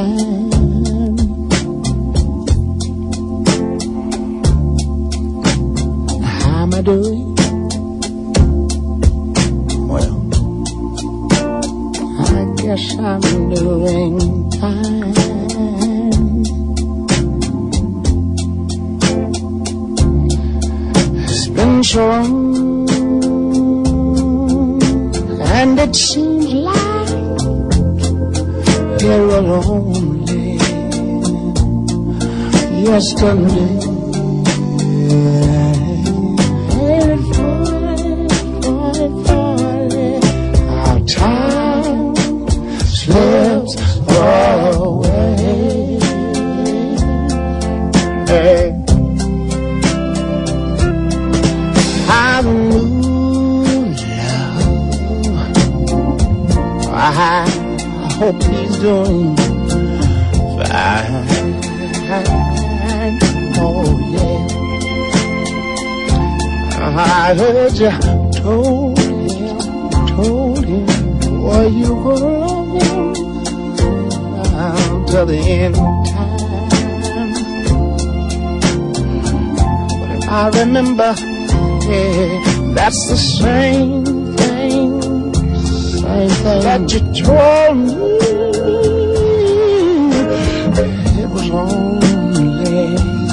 How am I doing? Well, I guess I'm doing fine. It's been so long, and it seems like you were only yesterday. Our time slips away. Hey. I'm new love. I hope he's doing fine. Oh yeah, I heard you told him, boy, you gonna love him till the end of time. But if I remember, yeah, that's the same thing that you told me. It was only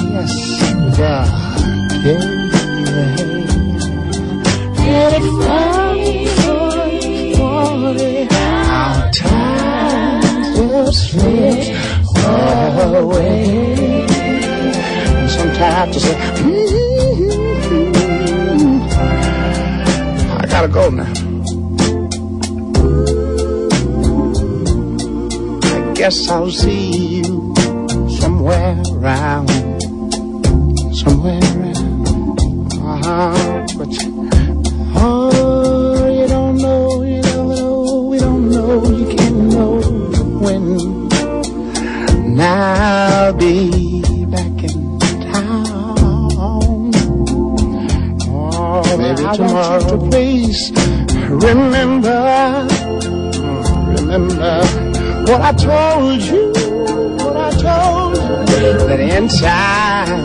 yesterday. Get it funny, our time just slips away. And sometimes you say, I gotta go now. I guess I'll see you somewhere around. But oh, you don't know, we don't know, you can't know when. And I'll be back in town. Oh, maybe tomorrow. To please remember what I told you, that inside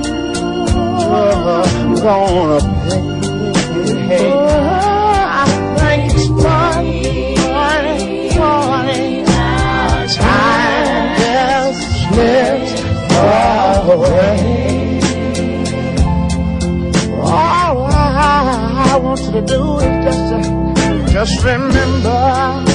I'm gonna pay. I think it's funny. Time just slips away. All I want you to do is just remember